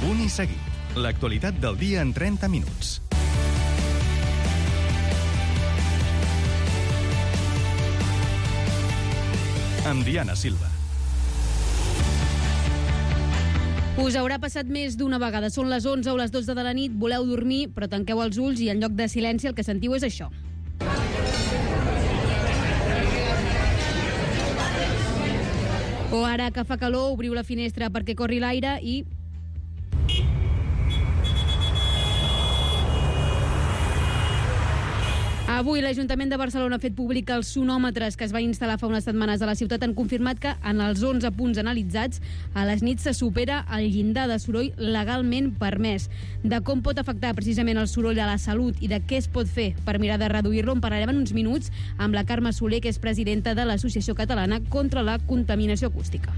Punt i seguit. L'actualitat del dia en 30 minuts. Amb Diana Silva. Us haurà passat més d'una vegada. Són les 11 o les 12 de la nit, voleu dormir, però tanqueu els ulls i en lloc de silenci el que sentiu és això. O ara que fa calor, obriu la finestra perquè corri l'aire i... Avui l'Ajuntament de Barcelona ha fet públic que els sonòmetres que es van instal·lar fa unes setmanes a la ciutat han confirmat que en els 11 punts analitzats a les nits se supera el llindar de soroll legalment permès. De com pot afectar precisament el soroll a la salut i de què es pot fer per mirar de reduir-lo en parlarem en uns minuts amb la Carme Soler, que és presidenta de l'Associació Catalana contra la Contaminació Acústica.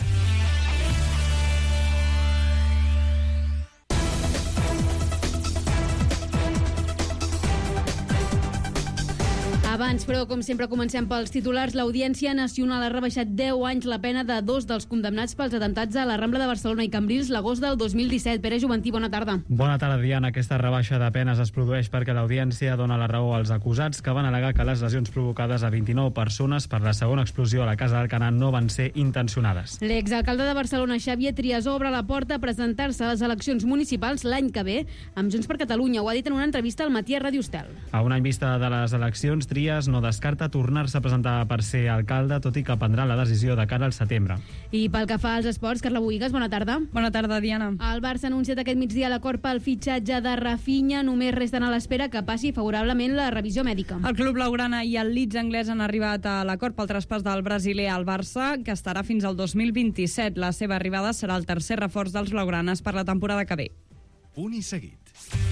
Abans, però, com sempre, comencem pels titulars. L'Audiència Nacional ha rebaixat 10 anys la pena de 2 dels condemnats pels atemptats a la Rambla de Barcelona i Cambrils l'agost del 2017. Pere Juventí, bona tarda. Bona tarda, Diana. Aquesta rebaixa de penes es produeix perquè l'Audiència dona la raó als acusats que van al·legar que les lesions provocades a 29 persones per la segona explosió a la Casa d'Alcanar no van ser intencionades. L'exalcalde de Barcelona, Xavier Trias, obre la porta a presentar-se a les eleccions municipals l'any que ve amb Junts per Catalunya. Ho ha dit en una entrevista al Matí a Ràdio Estel. A un any vista de les eleccions, Trias no descarta tornar-se a presentar per ser alcalde, tot i que prendrà la decisió de cara al setembre. I pel que fa als esports, Carla Boïgues, bona tarda. Bona tarda, Diana. El Barça ha anunciat aquest migdia l'acord pel fitxatge de Rafinha. Només resten a l'espera que passi favorablement la revisió mèdica. El club blaugrana i el Leeds anglès han arribat a l'acord pel traspàs del brasiler al Barça, que estarà fins al 2027. La seva arribada serà el tercer reforç dels blaugranes per la temporada que ve. Punt i seguit.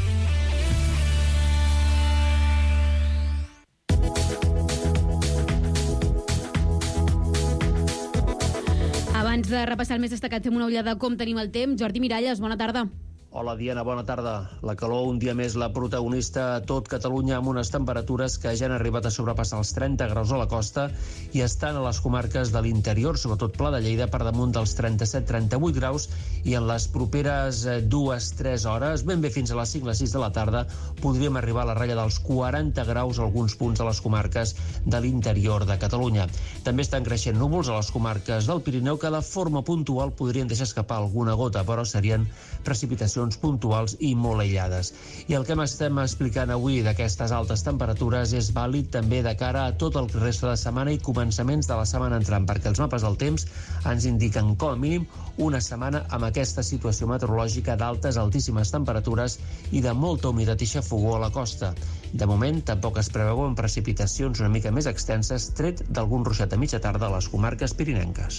Abans de repassar el més destacat, fem una ullada com tenim el temps. Jordi Miralles, bona tarda. Hola, Diana, bona tarda. La calor, un dia més, la protagonista a tot Catalunya, amb unes temperatures que ja han arribat a sobrepassar els 30 graus a la costa i estan a les comarques de l'interior, sobretot Pla de Lleida, per damunt dels 37-38 graus, i en les properes 2-3 hores, ben bé fins a les 5-6 de la tarda, podríem arribar a la ratlla dels 40 graus a alguns punts de les comarques de l'interior de Catalunya. També estan creixent núvols a les comarques del Pirineu que de forma puntual podrien deixar escapar alguna gota, però serien precipitacions puntuals i molt aïllades. I el que estem explicant avui d'aquestes altes temperatures és vàlid també de cara a tot el resta de setmana i començaments de la setmana entrant, perquè els mapes del temps ens indiquen com a mínim una setmana amb aquesta situació meteorològica d'altes, altíssimes temperatures i de molta humitat i xafogor a la costa. De moment, tampoc es preveuen precipitacions una mica més extenses, tret d'algun ruixat a mitja tarda a les comarques pirinenques.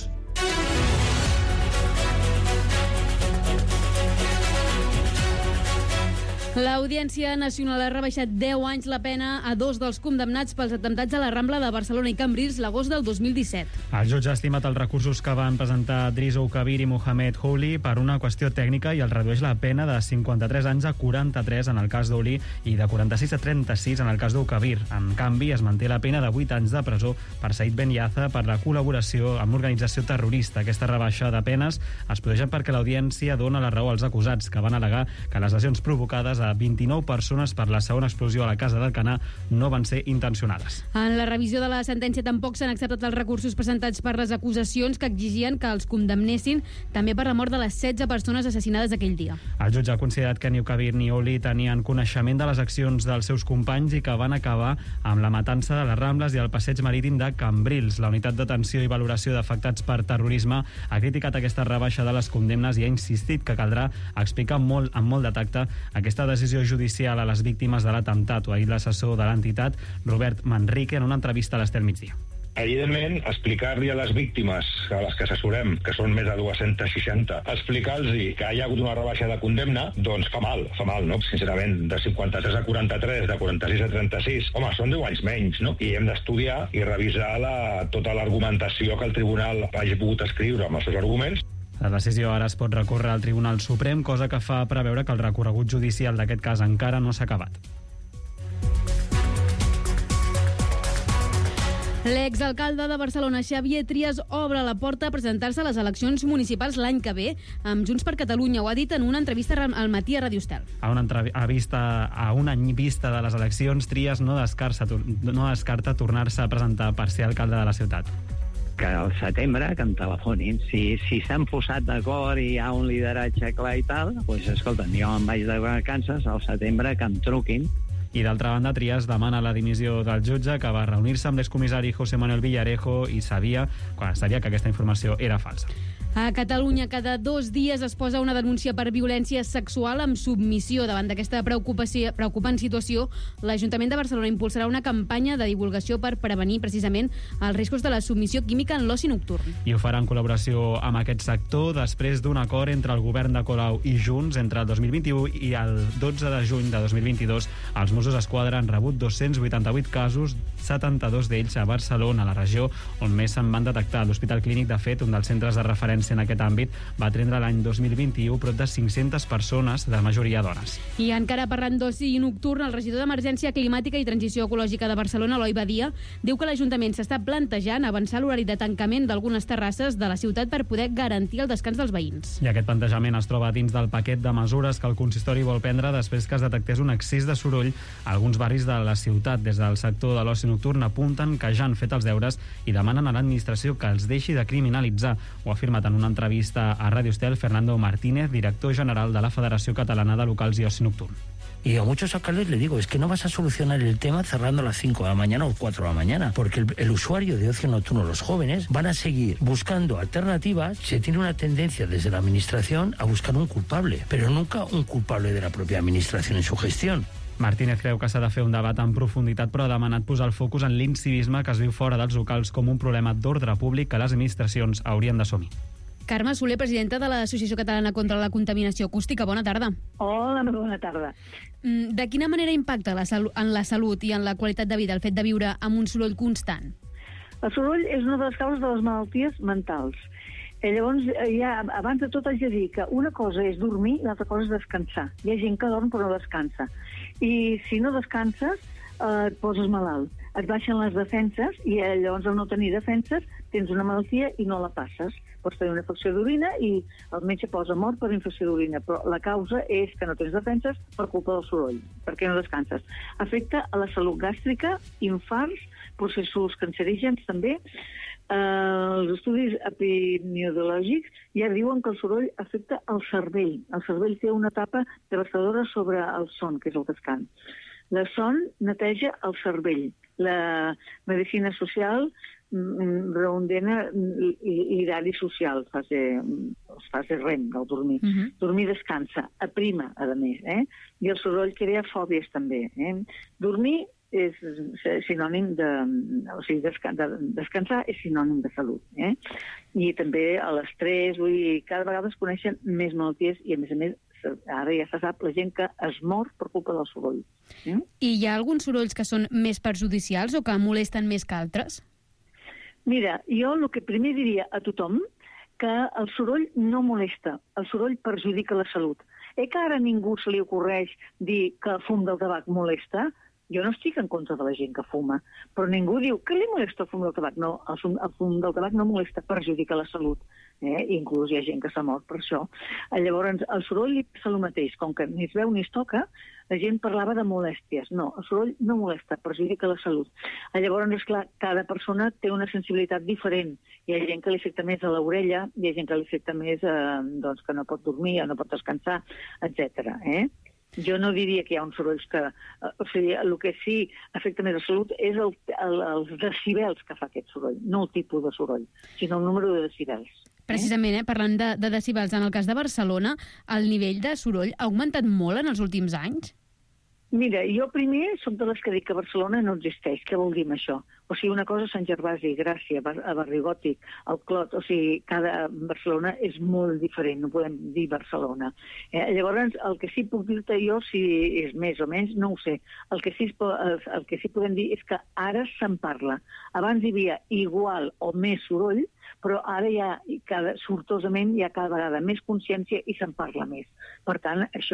L'Audiència Nacional ha rebaixat 10 anys la pena a 2 dels condemnats pels atemptats a la Rambla de Barcelona i Cambrils l'agost del 2017. El jutge ha estimat els recursos que van presentar Drizo Kabir i Mohamed Houli per una qüestió tècnica i el redueix la pena de 53 anys a 43 en el cas d'Houli i de 46 a 36 en el cas d'Ukabir. En canvi, es manté la pena de 8 anys de presó per Said Ben Yaza per la col·laboració amb l'organització terrorista. Aquesta rebaixa de penes es produeix perquè l'Audiència dona la raó als acusats, que van al·legar que les lesions provocades a 29 persones per la segona explosió a la Casa d'Alcanar no van ser intencionades. En la revisió de la sentència tampoc s'han acceptat els recursos presentats per les acusacions que exigien que els condemnessin també per la mort de les 16 persones assassinades aquell dia. El jutge ha considerat que ni Ukabir ni Houli tenien coneixement de les accions dels seus companys i que van acabar amb la matança de les Rambles i el passeig marítim de Cambrils. La unitat d'atenció i valoració d'afectats per terrorisme ha criticat aquesta rebaixa de les condemnes i ha insistit que caldrà explicar amb molt de tacte aquesta decisió judicial a les víctimes de l'atemptat. Ho ha dit l'assessor de l'entitat, Robert Manrique, en una entrevista a l'Estel Migdia. Evidentment, explicar-li a les víctimes, a les que assessorem, que són més de 260, explicar-los que hi ha hagut una rebaixa de condemna, doncs fa mal, no? Sincerament, de 53 a 43, de 46 a 36, home, són 10 anys menys, no? I hem d'estudiar i revisar tota l'argumentació que el tribunal hagi pogut escriure amb els seus arguments. La decisió ara es pot recórrer al Tribunal Suprem, cosa que fa preveure que el recorregut judicial d'aquest cas encara no s'ha acabat. L'exalcalde de Barcelona, Xavier Trias, obre la porta a presentar-se a les eleccions municipals l'any que ve amb Junts per Catalunya. Ho ha dit en una entrevista al matí a Radio Estel. A un any vista de les eleccions, Trias no descarta tornar-se a presentar per ser alcalde de la ciutat. Que al setembre que em telefonin. Si s'han posat d'acord i hi ha un lideratge clar i tal, doncs escolta, jo em vaig de vacances, al setembre que em truquin. I d'altra banda, Trias demana la dimissió del jutge que va reunir-se amb l'excomissari José Manuel Villarejo i sabia que aquesta informació era falsa. A Catalunya, cada 2 dies es posa una denúncia per violència sexual amb submissió. Davant d'aquesta preocupant situació, l'Ajuntament de Barcelona impulsarà una campanya de divulgació per prevenir precisament els riscos de la submissió química en l'oci nocturn. I ho farà en col·laboració amb aquest sector després d'un acord entre el govern de Colau i Junts entre el 2021 i el 12 de juny de 2022. Els Mossos d'Esquadra han rebut 288 casos, 72 d'ells a Barcelona, a la regió on més se'n van detectar. L'Hospital Clínic, de fet, un dels centres de referència en aquest àmbit, va atendre l'any 2021 prop de 500 persones, de majoria dones. I encara parlant d'oci nocturn, el regidor d'Emergència Climàtica i Transició Ecològica de Barcelona, Eloi Badia, diu que l'Ajuntament s'està plantejant avançar l'horari de tancament d'algunes terrasses de la ciutat per poder garantir el descans dels veïns. I aquest plantejament es troba dins del paquet de mesures que el consistori vol prendre després que es detectés un excés de soroll a alguns barris de la ciutat. Des del sector de l'oci nocturn apunten que ja han fet els deures i demanen a l'administració que els deixi de criminalitzar. Ho ha afirmat en una entrevista a Radio Estel Fernando Martínez, director general de la Federació Catalana de Locals y Oci Nocturn. Y a muchos alcaldes le digo, es que no vas a solucionar el tema cerrando a las 5 de la mañana o 4 de la mañana, porque el usuario de ocio nocturno, los jóvenes, van a seguir buscando alternativas. Se tiene una tendencia desde la administración a buscar un culpable, pero nunca un culpable de la propia administración en su gestión. Martínez creu que s'ha de fer un debat en profunditat, però ha demanat posar el focus en l'incivisme que es viu fora dels locals com un problema d'ordre públic que les administracions haurien d'assumir. Carme Soler, presidenta de l'Associació Catalana contra la Contaminació Acústica. Bona tarda. Hola, bona tarda. De quina manera impacta en la salut i en la qualitat de vida el fet de viure amb un soroll constant? El soroll és una de les causes de les malalties mentals. Llavors, abans de tot haig de dir que una cosa és dormir i l'altra cosa és descansar. Hi ha gent que dorm però no descansa. I si no descanses, et poses malalt. Et baixen les defenses i llavors al no tenir defenses tens una malaltia i no la passes. Pots tenir una infecció d'orina i el metge posa mort per infecció d'orina, però la causa és que no tens defenses per culpa del soroll, perquè no descanses. Afecta a la salut gàstrica, infarts, processos cancerígens també. Els estudis epidemiològics ja diuen que el soroll afecta el cervell. El cervell té una etapa devastadora sobre el son, que és el descans. La son neteja el cervell. La medicina social redondena l'horari social, fase REM, del dormir. Dormir descansa, aprima, a més. I el soroll crea fòbies també. Dormir és sinònim de... O sigui, descansar és sinònim de salut. I també l'estrès, vull dir, cada vegada es coneixen més malalties i, a més, ara ja se sap la gent que es mor per culpa del soroll. I hi ha alguns sorolls que són més perjudicials o que molesten més que altres? Mira, jo el que primer diria a tothom que el soroll no molesta, el soroll perjudica la salut. Que ara a ningú se li ocorreix dir que el fum del tabac molesta. Jo no estic en contra de la gent que fuma, però ningú diu que li molesta el fum del tabac. No, el fum del tabac no molesta, perjudica la salut. Inclús hi ha gent que s'ha mort per això. Llavors, el soroll li passa el mateix. Com que ni es veu ni es toca, la gent parlava de molèsties. No, el soroll no molesta, perjudica la salut. Llavors, és clar, cada persona té una sensibilitat diferent. Hi ha gent que li afecta més a l'orella, hi ha gent que li afecta més que no pot dormir, no pot descansar, etc. Jo no diria que hi ha uns sorolls que... O sigui, el que sí afecta més la salut és els decibels que fa aquest soroll, no el tipus de soroll, sinó el número de decibels. Precisament, parlant de decibels, en el cas de Barcelona, el nivell de soroll ha augmentat molt en els últims anys? Mira, jo primer soc de les que dic que Barcelona no existeix. Què vol dir amb això? O sigui, una cosa Sant Gervasi, Gràcia, Barrigòtic, el Clot, o sigui, cada Barcelona és molt diferent, no podem dir Barcelona. Llavors, el que sí puc dir-te jo, si és més o menys, no ho sé. El que sí podem dir és que ara se'n parla. Abans hi havia igual o més soroll, però ara sortosament hi ha cada vegada més consciència i se'n parla més. Per tant, això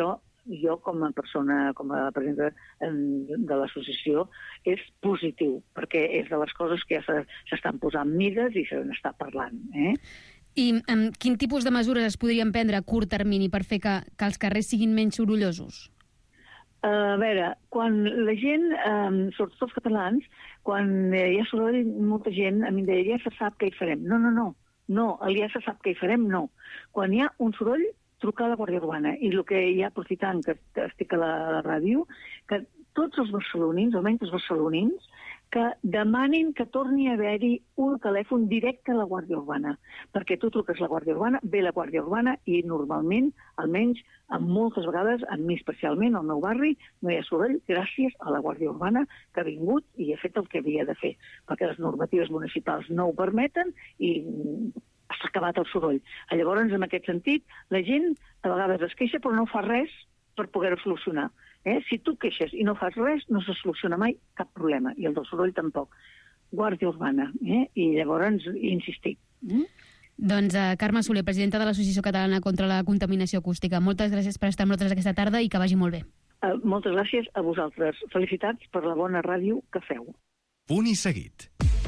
jo com a persona, com a presidenta de l'associació, és positiu, perquè és de les coses que ja s'estan posant mides i se n'està parlant. I quin tipus de mesures es podrien prendre a curt termini per fer que els carrers siguin menys sorollosos? A veure, quan la gent, sobretot els catalans, quan hi ha soroll, molta gent a mi em deia, ja se sap què hi farem. No, el ja se sap què hi farem, no. Quan hi ha un soroll, trucar a la Guàrdia Urbana. I el que hi ha, aprofitant que estic a la ràdio, que tots els barcelonins, almenys els barcelonins, que demanin que torni a haver-hi un telèfon directe a la Guàrdia Urbana. Perquè tu truques a la Guàrdia Urbana, ve la Guàrdia Urbana i normalment, almenys moltes vegades, a mi especialment, al meu barri, no hi ha soroll gràcies a la Guàrdia Urbana que ha vingut i ha fet el que havia de fer. Perquè les normatives municipals no ho permeten i s'ha acabat el soroll. Llavors, en aquest sentit, la gent a vegades es queixa però no fa res per poder-ho solucionar. Si tu queixes i no fas res, no se soluciona mai cap problema, i el del soroll tampoc. Guàrdia Urbana, i llavors insistir. Doncs Carme Soler, presidenta de l'Associació Catalana contra la Contaminació Acústica, moltes gràcies per estar amb nosaltres aquesta tarda i que vagi molt bé. Moltes gràcies a vosaltres. Felicitats per la bona ràdio que feu. Punt i seguit.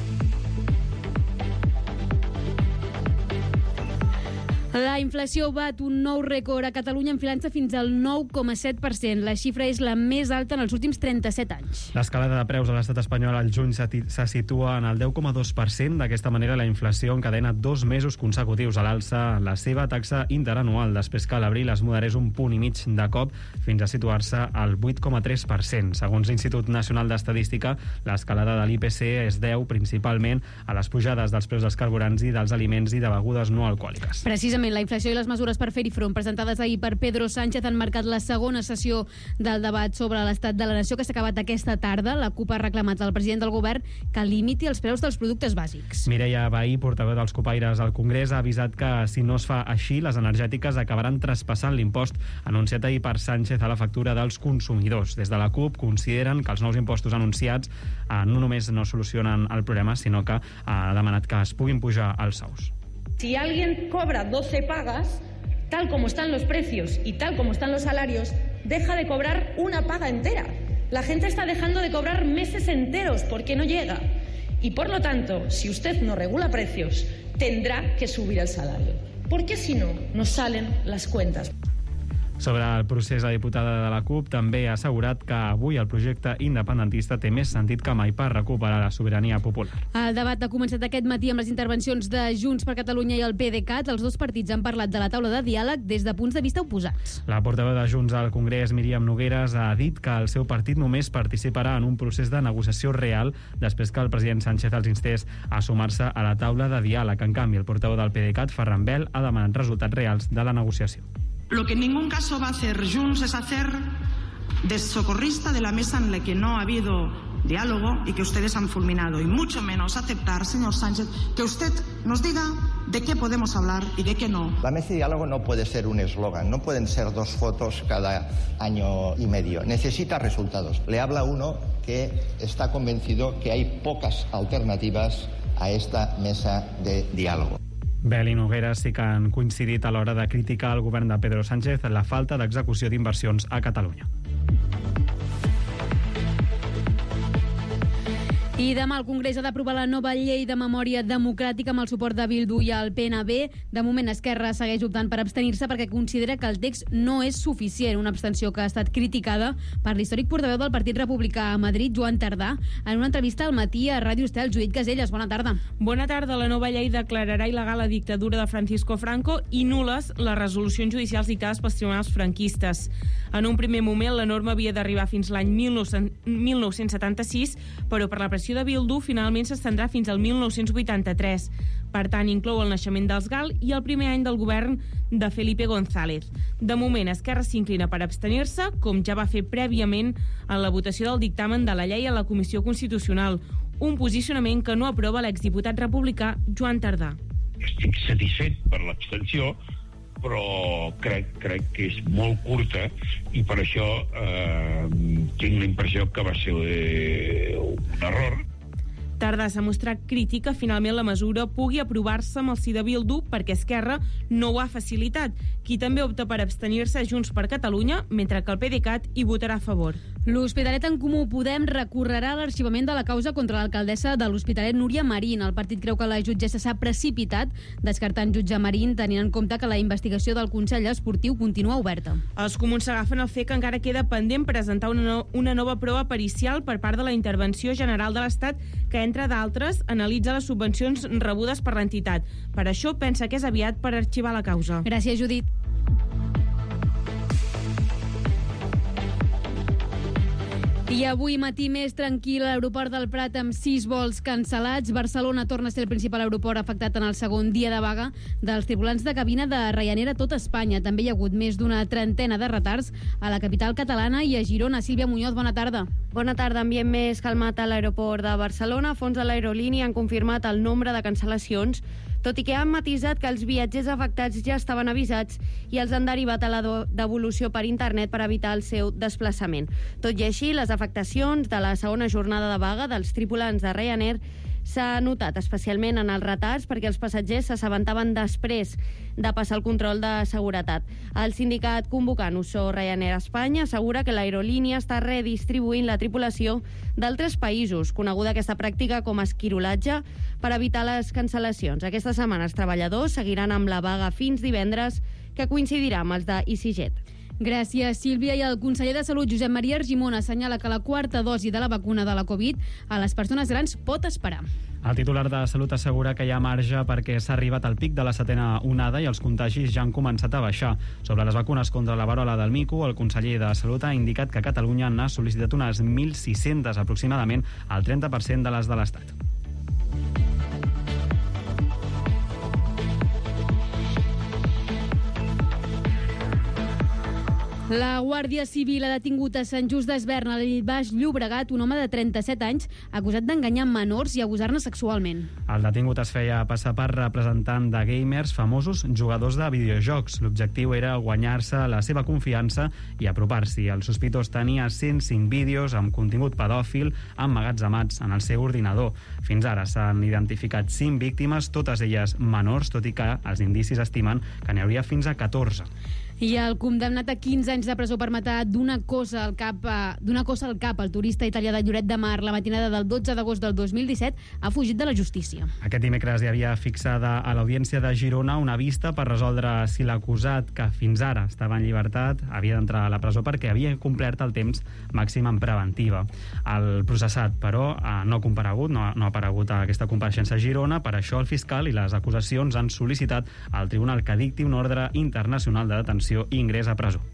La inflació bat un nou rècord a Catalunya, enfilant-se fins al 9,7%. La xifra és la més alta en els últims 37 anys. L'escalada de preus a l'estat espanyol al juny se situa en el 10,2%. D'aquesta manera, la inflació encadena 2 mesos consecutius a l'alça la seva taxa interanual, després que a l'abril es moderés un punt i mig de cop fins a situar-se al 8,3%. Segons l'Institut Nacional d'Estadística, l'escalada de l'IPC es deu principalment a les pujades dels preus dels carburants i dels aliments i de begudes no alcohòliques. Precisament, la inflació i les mesures per fer-hi front presentades ahir per Pedro Sánchez han marcat la segona sessió del debat sobre l'estat de la nació que s'ha acabat aquesta tarda. La CUP ha reclamat al president del govern que limiti els preus dels productes bàsics. Mireia Vehí, portaveu dels copaires al Congrés, ha avisat que si no es fa així, les energètiques acabaran traspassant l'impost anunciat ahir per Sánchez a la factura dels consumidors. Des de la CUP consideren que els nous impostos anunciats no només no solucionen el problema, sinó que ha demanat que es puguin pujar els sous. Si alguien cobra 12 pagas, tal como están los precios y tal como están los salarios, deja de cobrar una paga entera. La gente está dejando de cobrar meses enteros porque no llega. Y por lo tanto, si usted no regula precios, tendrá que subir el salario. Porque si no, nos salen las cuentas. Sobre el procés, la diputada de la CUP també ha assegurat que avui el projecte independentista té més sentit que mai per recuperar la sobirania popular. El debat ha començat aquest matí amb les intervencions de Junts per Catalunya i el PDeCAT. Els dos partits han parlat de la taula de diàleg des de punts de vista oposats. La portaveu de Junts al Congrés, Míriam Nogueras, ha dit que el seu partit només participarà en un procés de negociació real després que el president Sánchez els instés a sumar-se a la taula de diàleg. En canvi, el portaveu del PDeCAT, Ferran Bel, ha demanat resultats reals de la negociació. Lo que en ningún caso va a hacer Junts es hacer de socorrista de la mesa en la que no ha habido diálogo y que ustedes han fulminado, y mucho menos aceptar, señor Sánchez, que usted nos diga de qué podemos hablar y de qué no. La mesa de diálogo no puede ser un eslogan, no pueden ser 2 fotos cada año y medio. Necesita resultados. Le habla uno que está convencido que hay pocas alternativas a esta mesa de diálogo. Bel i Nogueras sí que han coincidit a l'hora de criticar al govern de Pedro Sánchez la falta d'execució d'inversions a Catalunya. I demà el Congrés ha d'aprovar la nova llei de memòria democràtica amb el suport de Bildu i el PNB. De moment, Esquerra segueix optant per abstenir-se perquè considera que el text no és suficient, una abstenció que ha estat criticada per l'històric portaveu del Partit Republicà a Madrid, Joan Tardà, en una entrevista al matí a Ràdio Estel. Judit Caselles, bona tarda. Bona tarda. La nova llei declararà il·legal la dictadura de Francisco Franco i nules les resolucions judicials dictades pels tribunals franquistes. En un primer moment, la norma havia d'arribar fins l'any 1976, però per la pressió de Bildu finalment s'estendrà fins al 1983. Per tant, inclou el naixement dels GAL i el primer any del govern de Felipe González. De moment, Esquerra s'inclina per abstenir-se, com ja va fer prèviament en la votació del dictamen de la llei a la Comissió Constitucional, un posicionament que no aprova l'exdiputat republicà Joan Tardà. Estic satisfet per l'abstenció, però crec que és molt curta i per això tinc la impressió que va ser un error. Tardà s'ha mostrat crític que finalment la mesura pugui aprovar-se amb el sí de Bildu perquè Esquerra no ho ha facilitat. Qui també opta per abstenir-se Junts per Catalunya, mentre que el PDeCAT hi votarà a favor. L'Hospitalet en Comú Podem recorrerà l'arxivament de la causa contra l'alcaldessa de l'Hospitalet, Núria Marín. El partit creu que la jutgessa s'ha precipitat, descartant jutjar Marín, tenint en compte que la investigació del Consell Esportiu continua oberta. Els comuns s'agafen al fet que encara queda pendent presentar una nova prova pericial per part de la Intervenció General de l'Estat, que, entre d'altres, analitza les subvencions rebudes per l'entitat. Per això pensa que és aviat per arxivar la causa. Gràcies, Judit. I avui matí més tranquil a l'aeroport del Prat amb 6 vols cancel·lats. Barcelona torna a ser el principal aeroport afectat en el segon dia de vaga dels tripulants de cabina de Ryanair a tot Espanya. També hi ha hagut més d'una trentena de retards a la capital catalana i a Girona. Sílvia Muñoz, bona tarda. Bona tarda. Ambient més calmat a l'aeroport de Barcelona. Fons de l'aerolínia han confirmat el nombre de cancel·lacions, tot i que han matisat que els viatgers afectats ja estaven avisats i els han derivat a la devolució per internet per evitar el seu desplaçament. Tot i així, les afectacions de la segona jornada de vaga dels tripulants de Ryanair s'ha notat especialment en els retards perquè els passatgers s'assabentaven després de passar el control de seguretat. El sindicat convocant USO Ryanair Espanya assegura que l'aerolínia està redistribuint la tripulació d'altres països, coneguda aquesta pràctica com a esquirolatge, per evitar les cancel·lacions. Aquesta setmana els treballadors seguiran amb la vaga fins divendres, que coincidirà amb els de EasyJet. Gràcies, Sílvia. I el conseller de Salut, Josep Maria Argimon, assenyala que la quarta dosi de la vacuna de la Covid a les persones grans pot esperar. El titular de Salut assegura que hi ha marge perquè s'ha arribat al pic de la setena onada i els contagis ja han començat a baixar. Sobre les vacunes contra la varola del mico, el conseller de Salut ha indicat que Catalunya n'ha sol·licitat unes 1.600, aproximadament el 30% de les de l'Estat. La Guàrdia Civil ha detingut a Sant Just Desvern, al Baix Llobregat, un home de 37 anys acusat d'enganyar menors i abusar-ne sexualment. El detingut es feia passar per representant de gamers famosos jugadors de videojocs. L'objectiu era guanyar-se la seva confiança i apropar-s'hi. El sospitós tenia 105 vídeos amb contingut pedòfil emmagatzemats en el seu ordinador. Fins ara s'han identificat 5 víctimes, totes elles menors, tot i que els indicis estimen que n'hi hauria fins a 14. I el condemnat a 15 anys de presó per matar d'una cosa al cap el turista italià de Lloret de Mar la matinada del 12 d'agost del 2017 ha fugit de la justícia. Aquest dimecres hi havia fixada a l'Audiència de Girona una vista per resoldre si l'acusat, que fins ara estava en llibertat, havia d'entrar a la presó perquè havia complert el temps màxim en preventiva. El processat, però, no ha comparegut, no ha aparegut a aquesta compareixença a Girona. Per això el fiscal i les acusacions han sol·licitat al tribunal que dicti un ordre internacional de detenció i ingrés a presó.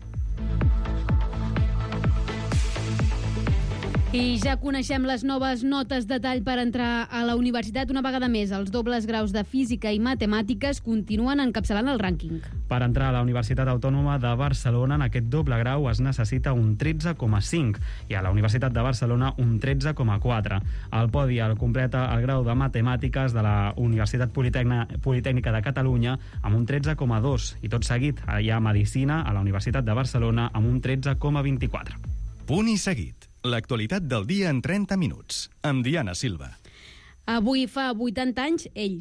I ja coneixem les noves notes de tall per entrar a la universitat. Una vegada més, els dobles graus de Física i Matemàtiques continuen encapçalant el rànquing. Per entrar a la Universitat Autònoma de Barcelona, en aquest doble grau es necessita un 13,5 i a la Universitat de Barcelona un 13,4. El podi el completa el grau de Matemàtiques de la Universitat Politècnica de Catalunya amb un 13,2 i tot seguit hi ha Medicina a la Universitat de Barcelona amb un 13,24. Punt i seguit. L'actualitat del dia en 30 minuts, amb Diana Silva. Avui fa 80 anys, ell.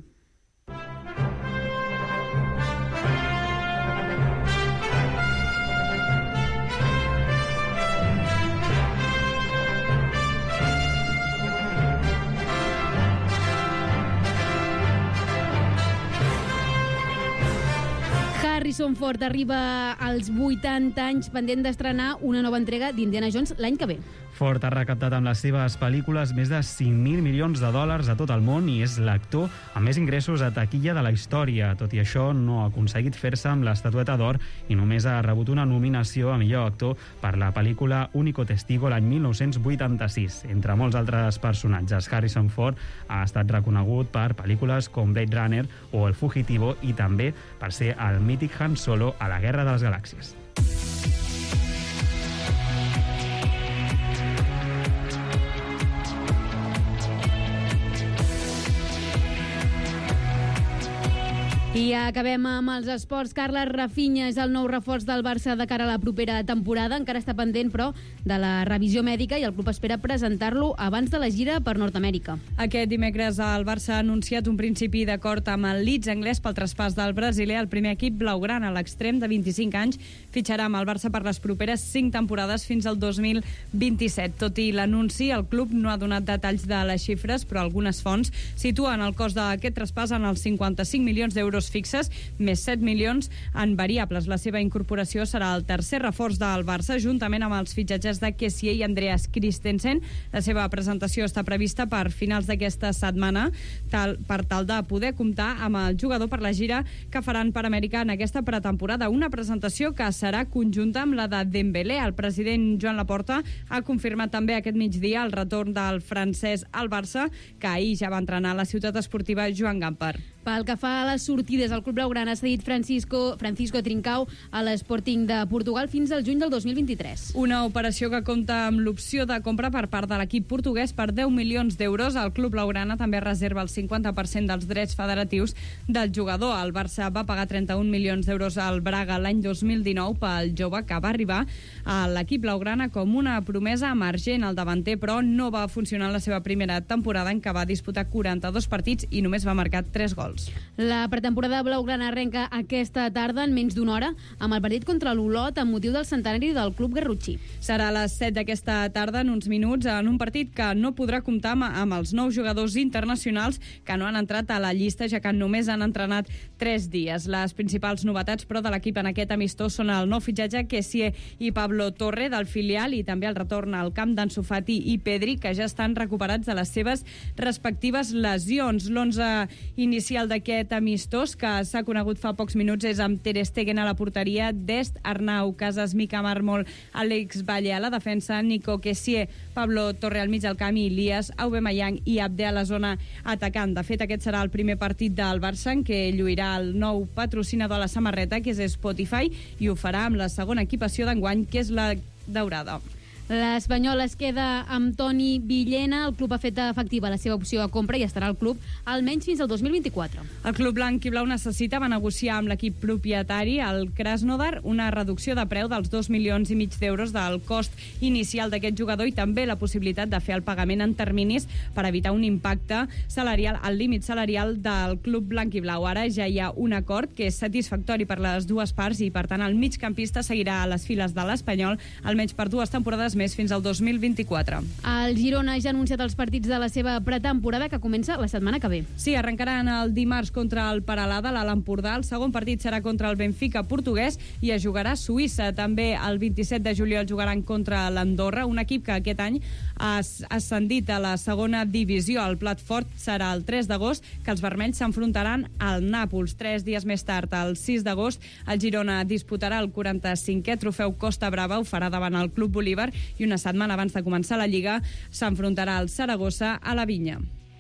Harrison Ford arriba als 80 anys pendent d'estrenar una nova entrega d'Indiana Jones l'any que ve. Ford ha recaptat amb les seves pel·lícules més de 5.000 milions de dòlars a tot el món i és l'actor amb més ingressos a taquilla de la història. Tot i això, no ha aconseguit fer-se amb l'estatueta d'or i només ha rebut una nominació a millor actor per la pel·lícula Único Testigo l'any 1986. Entre molts altres personatges, Harrison Ford ha estat reconegut per pel·lícules com Blade Runner o El Fugitivo i també per ser el mític Han Solo a la Guerra de les Galàxies. I acabem amb els esports. Carles Rafinha és el nou reforç del Barça de cara a la propera temporada. Encara està pendent, però, de la revisió mèdica i el club espera presentar-lo abans de la gira per Nord-Amèrica. Aquest dimecres el Barça ha anunciat un principi d'acord amb el Leeds anglès pel traspàs del brasiler. El primer equip blaugrana, l'extrem de 25 anys, fitxarà amb el Barça per les properes 5 temporades fins al 2027. Tot i l'anunci, el club no ha donat detalls de les xifres, però algunes fonts situen el cost d'aquest traspàs en els 55 milions d'euros fixes, més 7 milions en variables. La seva incorporació serà el tercer reforç del Barça, juntament amb els fitxatges de Kessié i Andreas Christensen. La seva presentació està prevista per finals d'aquesta setmana, per tal de poder comptar amb el jugador per la gira que faran per Amèrica en aquesta pretemporada. Una presentació que serà conjunta amb la de Dembélé. El president Joan Laporta ha confirmat també aquest migdia el retorn del francès al Barça, que ahir ja va entrenar a la ciutat esportiva Joan Gamper. Pel que fa a les sortides, el club blaugrana ha cedit Francisco Trincao a l'Sporting de Portugal fins al juny del 2023. Una operació que compta amb l'opció de compra per part de l'equip portuguès per 10 milions d'euros. El club blaugrana també reserva el 50% dels drets federatius del jugador. El Barça va pagar 31 milions d'euros al Braga l'any 2019 pel jove, que va arribar a l'equip blaugrana com una promesa emergent. El davanter, però, no va funcionar en la seva primera temporada, en què va disputar 42 partits i només va marcar 3 gols. La pretemporada blaugrana arrenca aquesta tarda en menys d'una hora amb el partit contra l'Olot amb motiu del centenari del club garrotxí. Serà a les 7 d'aquesta tarda, en uns minuts, en un partit que no podrà comptar amb els nous jugadors internacionals que no han entrat a la llista, ja que només han entrenat 3 dies. Les principals novetats, però, de l'equip en aquest amistós són el nou fitxatge Kessié i Pablo Torre del filial i també el retorn al camp d'Ansu Fati i Pedri, que ja estan recuperats de les seves respectives lesions. L'11 inicial d'aquest amistós, que s'ha conegut fa pocs minuts, és amb Ter Stegen a la porteria, Dest, Arnau, Casas, Mica Mármol, Àlex Valle a la defensa, Nico Kessié, Pablo Torre al mig del camp i Elias Aubameyang i Abde a la zona atacant. De fet, aquest serà el primer partit del Barça en què lluirà el nou patrocinador a la samarreta, que és Spotify, i ho farà amb la segona equipació d'enguany, que és la daurada. L'Espanyol es queda amb Toni Villena. El club ha fet efectiva la seva opció a compra i estarà al club almenys fins al 2024. El club blanc i blau necessitava negociar amb l'equip propietari, el Krasnodar, una reducció de preu dels 2,5 milions d'euros del cost inicial d'aquest jugador i també la possibilitat de fer el pagament en terminis per evitar un impacte salarial al límit salarial del club blanc i blau. Ara ja hi ha un acord que és satisfactori per les dues parts i, per tant, el migcampista seguirà a les files de l'Espanyol almenys per 2 temporades més fins al 2024. El Girona ja ha anunciat els partits de la seva pretemporada, que comença la setmana que ve. Sí, arrencaran el dimarts contra el Peralada, l'Alt Empordà. El segon partit serà contra el Benfica portuguès i es jugarà a Suïssa. També el 27 de juliol jugaran contra l'Andorra, un equip que aquest any ha ascendit a la segona divisió. El plat fort serà el 3 d'agost, que els vermells s'enfrontaran al Nàpols. 3 dies més tard, el 6 d'agost, el Girona disputarà el 45è trofeu Costa Brava, ho farà davant el Club Bolívar, i una setmana abans de començar la Lliga s'enfrontarà al Saragossa a la Vinya.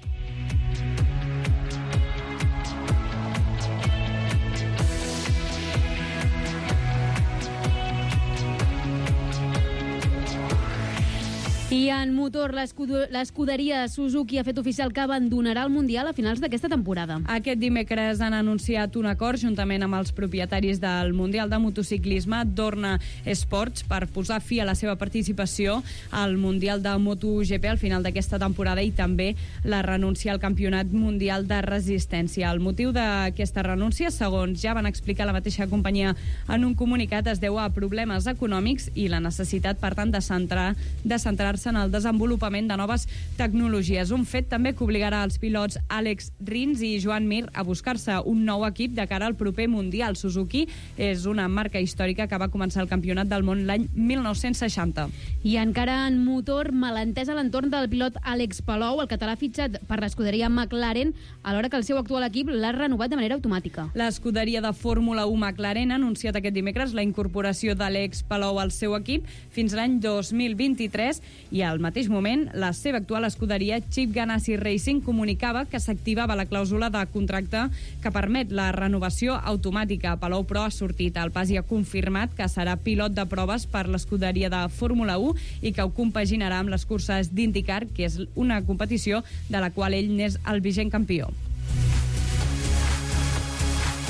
I en motor, l'escuderia Suzuki ha fet oficial que abandonarà el Mundial a finals d'aquesta temporada. Aquest dimecres han anunciat un acord juntament amb els propietaris del Mundial de Motociclisme, Dorna Sports, per posar fi a la seva participació al Mundial de MotoGP al final d'aquesta temporada i també la renúncia al Campionat Mundial de Resistència. El motiu d'aquesta renúncia, segons ja van explicar la mateixa companyia en un comunicat, es deu a problemes econòmics i la necessitat, per tant, de centrar-se en el desenvolupament de noves tecnologies. Un fet també que obligarà els pilots Àlex Rins i Joan Mir a buscar-se un nou equip de cara al proper Mundial. Suzuki és una marca històrica que va començar el Campionat del Món l'any 1960. I encara en motor, malentès a l'entorn del pilot Àlex Palou, el català fitxat per l'escuderia McLaren, alhora que el seu actual equip l'ha renovat de manera automàtica. L'escuderia de Fórmula 1 McLaren ha anunciat aquest dimecres la incorporació d'Àlex Palou al seu equip fins l'any 2023 i al mateix moment la seva actual escuderia Chip Ganassi Racing comunicava que s'activava la clàusula de contracte que permet la renovació automàtica. Palou, però, ha sortit al pas i ha confirmat que serà pilot de proves per l'escuderia de Fórmula 1 i que ho compaginarà amb les curses d'IndyCar, que és una competició de la qual ell n'és el vigent campió.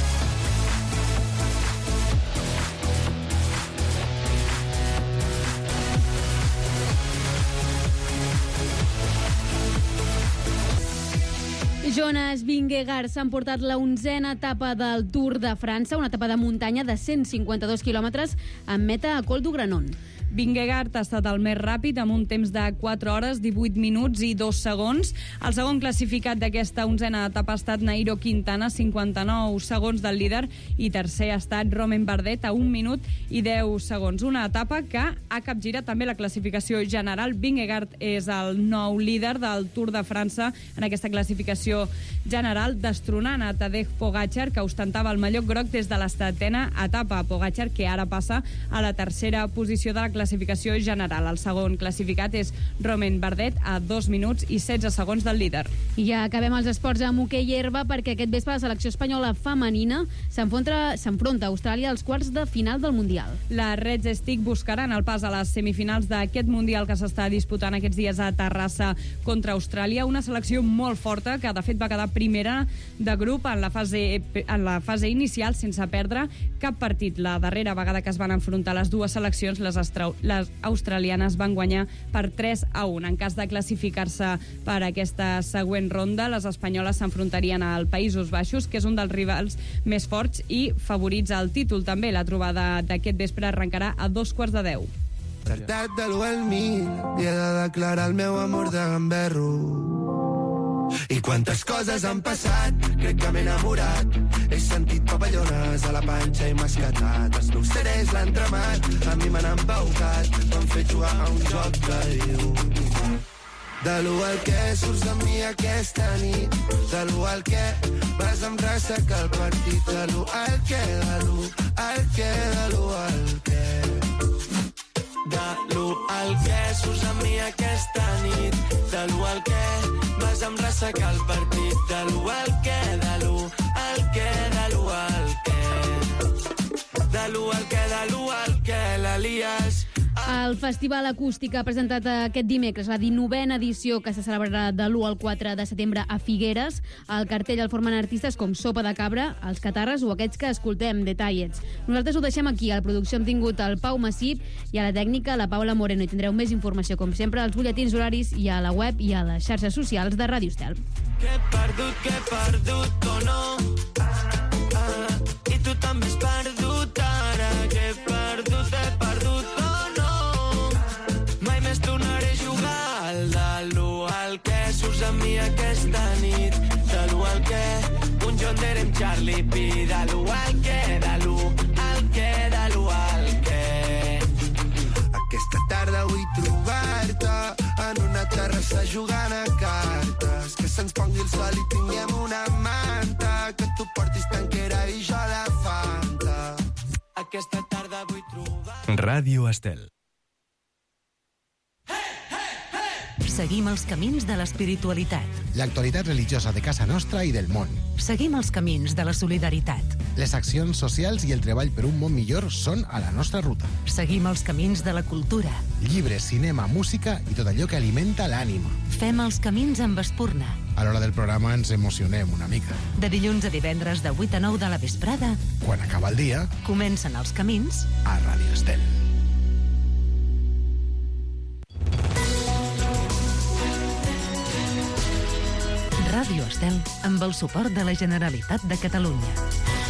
Jonas Vingegaard s'ha emportat la 11a etapa del Tour de França, una etapa de muntanya de 152 quilòmetres amb meta a Col du Granon. Vingegaard ha estat el més ràpid amb un temps de 4 hores, 18 minuts i 2 segons. El segon classificat d'aquesta 11a etapa ha estat Nairo Quintana, 59 segons del líder, i tercer ha estat Romain Bardet a 1 minut i 10 segons. Una etapa que ha capgirat també la classificació general. Vingegaard és el nou líder del Tour de França en aquesta classificació general, destronant a Tadej Pogačar, que ostentava el mallot groc des de la 7a etapa. Pogačar, que ara passa a la tercera posició de la classificació general. El segon classificat és Romain Bardet a 2 minuts i 16 segons del líder. I ja acabem els esports amb hoquei herba, perquè aquest vespre la selecció espanyola femenina s'enfronta a Austràlia als quarts de final del Mundial. Les Reds Stick buscaran el pas a les semifinals d'aquest Mundial que s'està disputant aquests dies a Terrassa contra Austràlia, una selecció molt forta que de fet va quedar primera de grup en la fase inicial sense perdre cap partit. La darrera vegada que es van enfrontar les dues seleccions, les australianes van guanyar per 3-1. En cas de classificar-se per aquesta següent ronda, les espanyoles s'enfrontarien al Països Baixos, que és un dels rivals més forts i favorits al títol. També la trobada d'aquest vespre arrencarà a 2:15. Tractat de l'1 al 1000 i he de declarar el meu amor de gamberro. I quantes coses han passat, crec que m'he enamorat. He sentit papallones a la panxa i m'ha escatat. Els meus CDs l'han tremat, a mi m'han embaucat. M'han fet jugar a un joc que diu: de l'1 al que surts amb mi aquesta nit, de l'1 al que vas amb ressaca al partit, de l'1 al que, de l'1 al que, de l'1 al que. De l'1 al que surts amb mi aquesta nit, de l'1 al que vas amb ressaca al partit, de l'1 al que, de l'1 al que, de l'1 al que. De l'1 al que, de l'1 al que, l'Elias. El Festival Acústic ha presentat aquest dimecres la 19a edició, que se celebrarà de l'1 al 4 de setembre a Figueres. El cartell el formen artistes com Sopa de Cabra, Els Catarres o aquests que escoltem, Detallets. Nosaltres ho deixem aquí. A la producció hem tingut el Pau Massip i a la tècnica la Paula Moreno. I tindreu més informació, com sempre, als butlletins horaris i a la web i a les xarxes socials de Ràdio Estel. Que he perdut o no. I tu també has perdut ara. Que he perdut o no. Mai més tornaré a jugar. De l'1 al que surts amb mi aquesta nit, de l'1 al que un John Deere amb Charlie P, de l'1 al que, de l'1 al que, de l'1 al que. Aquesta tarda vull trobar-te en una terrassa jugant a cartes, que se'ns pongui el sol i tinguem una manta, que tu portis tanquera i jo la Fanta. Aquesta tarda vull trobar... Ràdio Estel. Seguim els camins de l'espiritualitat. L'actualitat religiosa de casa nostra i del món. Seguim els camins de la solidaritat. Les accions socials i el treball per un món millor són a la nostra ruta. Seguim els camins de la cultura. Llibres, cinema, música i tot allò que alimenta l'ànima. Fem els camins amb espurna. A l'hora del programa ens emocionem una mica. De dilluns a divendres de 8 a 9 de la vesprada. Quan acaba el dia, comencen els camins a Ràdio Estel. Ràdio Estel, amb el suport de la Generalitat de Catalunya.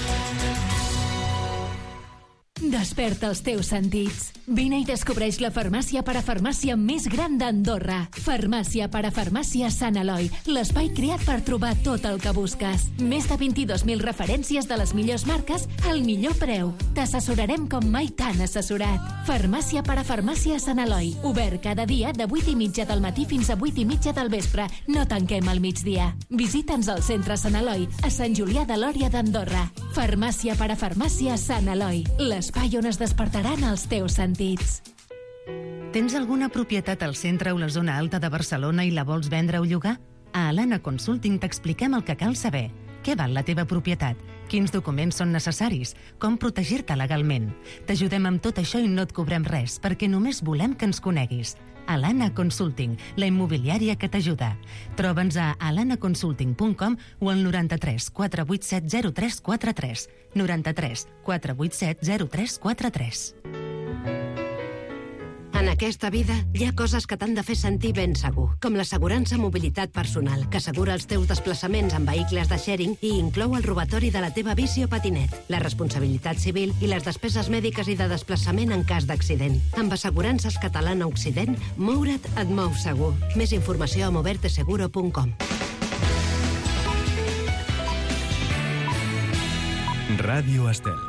Desperta els teus sentits. Vine i descobreix la farmàcia parafarmàcia més gran d'Andorra. Farmàcia parafarmàcia Sant Eloi, l'espai creat per trobar tot el que busques. Més de 22.000 referències de les millors marques al millor preu. T'assessorarem com mai t'han assessorat. Farmàcia parafarmàcia Sant Eloi, obert cada dia de 8:30 del matí fins a 8:30 del vespre. No tanquem al migdia. Visita'ns al centre Sant Eloi, a Sant Julià de Lòria d'Andorra. Farmàcia parafarmàcia Sant Eloi, l'espai on es despertaran els teus sentits. Tens alguna propietat al centre o la zona alta de Barcelona i la vols vendre o llogar? A Alana Consulting t'expliquem el que cal saber. Què val la teva propietat? Quins documents són necessaris? Com protegir-te legalment? T'ajudem amb tot això i no et cobrem res, perquè només volem que ens coneguis. Alana Consulting, la immobiliària que t'ajuda. Troba'ns a alanaconsulting.com o al 93 487 0343. 93 487 0343. En aquesta vida hi ha coses que t'han de fer sentir ben segur, com l'assegurança mobilitat personal, que assegura els teus desplaçaments en vehicles de sharing i inclou el robatori de la teva bici o patinet, la responsabilitat civil i les despeses mèdiques i de desplaçament en cas d'accident. Amb Assegurances Catalana Occident, moure't et mou segur. Més informació a moverteseguro.com. Ràdio Estel.